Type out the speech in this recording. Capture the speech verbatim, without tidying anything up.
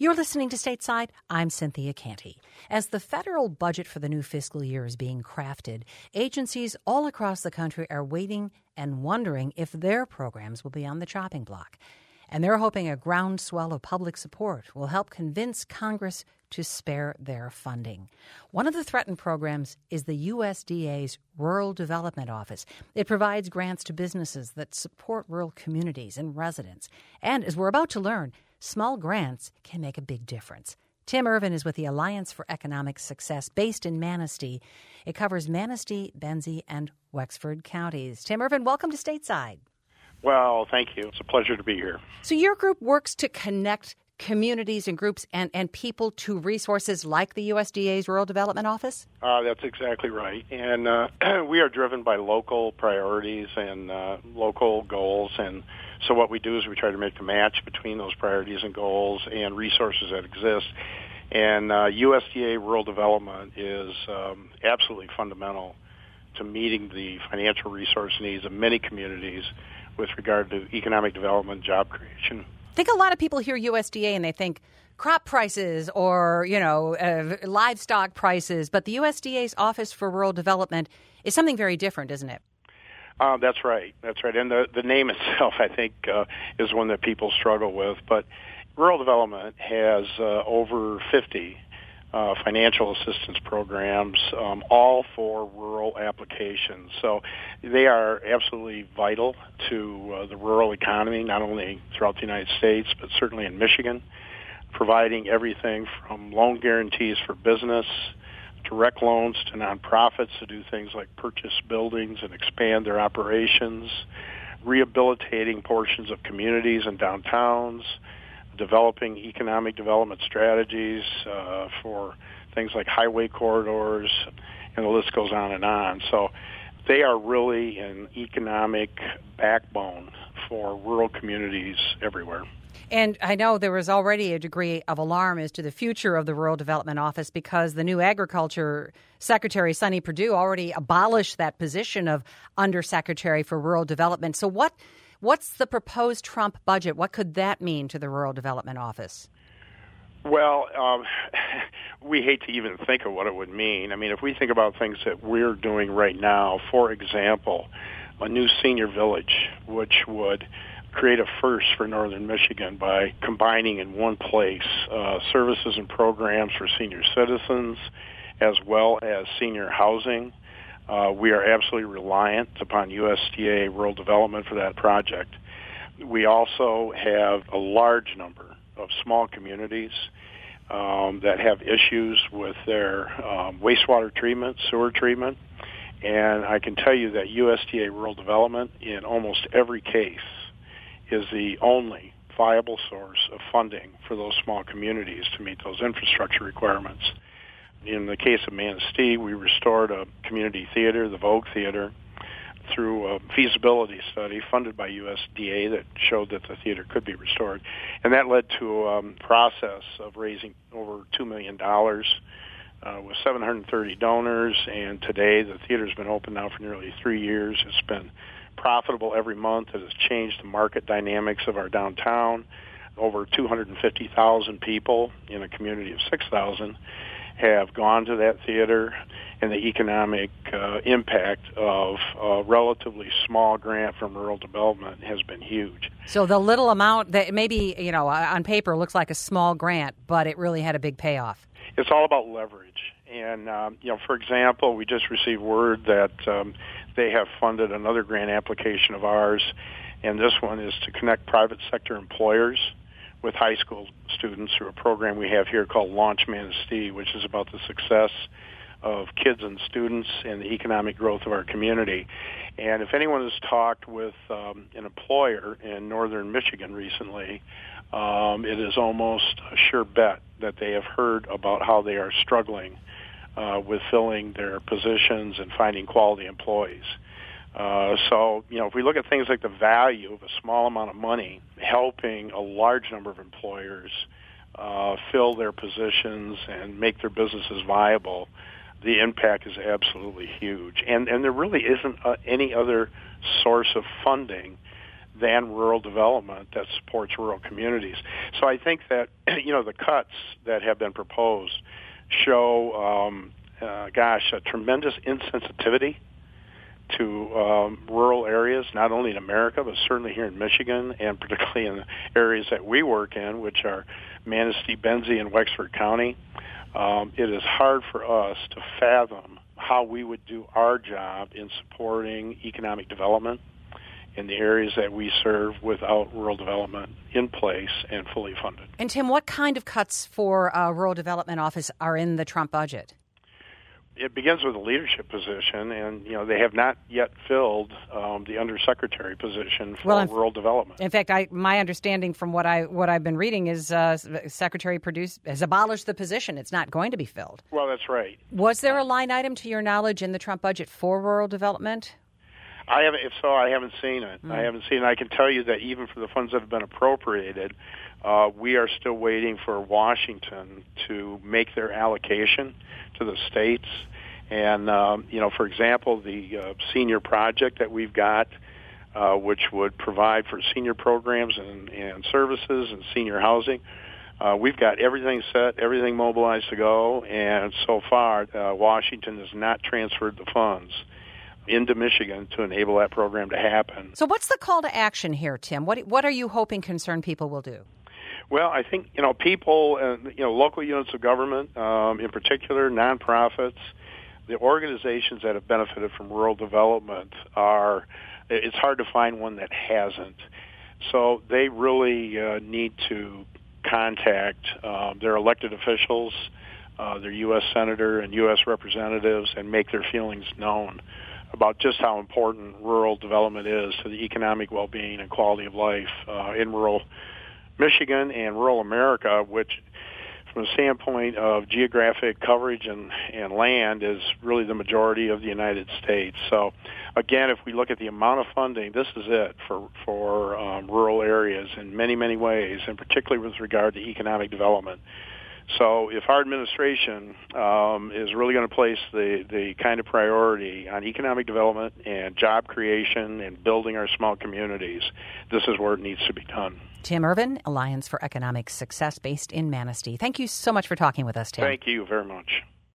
You're listening to Stateside. I'm Cynthia Canty. As the federal budget for the new fiscal year is being crafted, agencies all across the country are waiting and wondering if their programs will be on the chopping block. And they're hoping a groundswell of public support will help convince Congress to spare their funding. One of the threatened programs is the U S D A's Rural Development Office. It provides grants to businesses that support rural communities and residents. And as we're about to learn, small grants can make a big difference. Tim Irvin is with the Alliance for Economic Success, based in Manistee. It covers Manistee, Benzie, and Wexford counties. Tim Irvin, welcome to Stateside. Well, thank you. It's a pleasure to be here. So your group works to connect communities and groups and, and people to resources like the U S D A's Rural Development Office? Uh, that's exactly right. And uh, we are driven by local priorities and uh, local goals. And so what we do is we try to make a match between those priorities and goals and resources that exist. And uh, U S D A Rural Development is um, absolutely fundamental to meeting the financial resource needs of many communities with regard to economic development, job creation. I think a lot of people hear U S D A and they think crop prices or, you know, uh, livestock prices. But the U S D A's Office for Rural Development is something very different, isn't it? Uh, that's right. That's right. And the, the name itself, I think, uh, is one that people struggle with. But rural development has uh, over fifty uh, financial assistance programs, um, all for rural applications. So they are absolutely vital to uh, the rural economy, not only throughout the United States, but certainly in Michigan, providing everything from loan guarantees for business, direct loans to nonprofits to do things like purchase buildings and expand their operations, rehabilitating portions of communities and downtowns, developing economic development strategies uh, for things like highway corridors, and the list goes on and on. So they are really an economic backbone for rural communities everywhere. And I know there was already a degree of alarm as to the future of the Rural Development Office because the new Agriculture Secretary, Sonny Perdue, already abolished that position of Undersecretary for Rural Development. So what what's the proposed Trump budget? What could that mean to the Rural Development Office? Well, um, we hate to even think of what it would mean. I mean, if we think about things that we're doing right now, for example, a new senior village, which would create a first for northern Michigan by combining in one place uh, services and programs for senior citizens as well as senior housing. Uh, we are absolutely reliant upon U S D A Rural Development for that project. We also have a large number of small communities um, that have issues with their um, wastewater treatment, sewer treatment, and I can tell you that U S D A Rural Development in almost every case is the only viable source of funding for those small communities to meet those infrastructure requirements. In the case of Manistee, we restored a community theater, the Vogue Theater, through a feasibility study funded by U S D A that showed that the theater could be restored. And that led to a um, process of raising over two million dollars uh, with seven hundred thirty donors, and today the theater's been open now for nearly three years. It's been profitable every month. It has changed the market dynamics of our downtown. Over two hundred fifty thousand people in a community of six thousand have gone to that theater, and the economic uh, impact of a relatively small grant from rural development has been huge. So the little amount that maybe, you know, on paper looks like a small grant, but it really had a big payoff. It's all about leverage. And, um, you know, for example, we just received word that um, they have funded another grant application of ours, and this one is to connect private sector employers with high school students through a program we have here called Launch Manistee, which is about the success of kids and students and the economic growth of our community. And if anyone has talked with um, an employer in northern Michigan recently, um, it is almost a sure bet that they have heard about how they are struggling uh, with filling their positions and finding quality employees. Uh, so, you know, if we look at things like the value of a small amount of money helping a large number of employers uh, fill their positions and make their businesses viable, the impact is absolutely huge. And and there really isn't uh, any other source of funding than rural development that supports rural communities. So I think that, you know, the cuts that have been proposed show, um, uh, gosh, a tremendous insensitivity to um, rural areas, not only in America, but certainly here in Michigan, and particularly in the areas that we work in, which are Manistee, Benzie, and Wexford County. Um, it is hard for us to fathom how we would do our job in supporting economic development in the areas that we serve without rural development in place and fully funded. And Tim, what kind of cuts for uh, Rural Development Office are in the Trump budget? It begins with a leadership position, and you know they have not yet filled um, the undersecretary position for well, rural development. In fact, I, my understanding from what I what I've been reading is uh, Secretary Perdue has abolished the position. It's not going to be filled. Well, that's right. Was there a line item, to your knowledge, in the Trump budget for rural development? I haven't. If so, I haven't seen it. Mm. I haven't seen it. I can tell you that even for the funds that have been appropriated, uh, we are still waiting for Washington to make their allocation to the states. And, um, you know, for example, the uh, senior project that we've got, uh, which would provide for senior programs and, and services and senior housing, uh, we've got everything set, everything mobilized to go, and so far uh, Washington has not transferred the funds into Michigan to enable that program to happen. So what's the call to action here, Tim? What, what are you hoping concerned people will do? Well, I think, you know, people, uh, you know, local units of government, um, in particular, nonprofits, the organizations that have benefited from rural development are, it's hard to find one that hasn't. So they really uh, need to contact um, their elected officials, uh, their U S senator and U S representatives, and make their feelings known about just how important rural development is to the economic well-being and quality of life uh, in rural Michigan and rural America, which from the standpoint of geographic coverage and, and land is really the majority of the United States. So, again, if we look at the amount of funding, this is it for, for um, rural areas in many, many ways, and particularly with regard to economic development. So if our administration um, is really going to place the, the kind of priority on economic development and job creation and building our small communities, this is where it needs to be done. Tim Irvin, Alliance for Economic Success, based in Manistee. Thank you so much for talking with us, Tim. Thank you very much.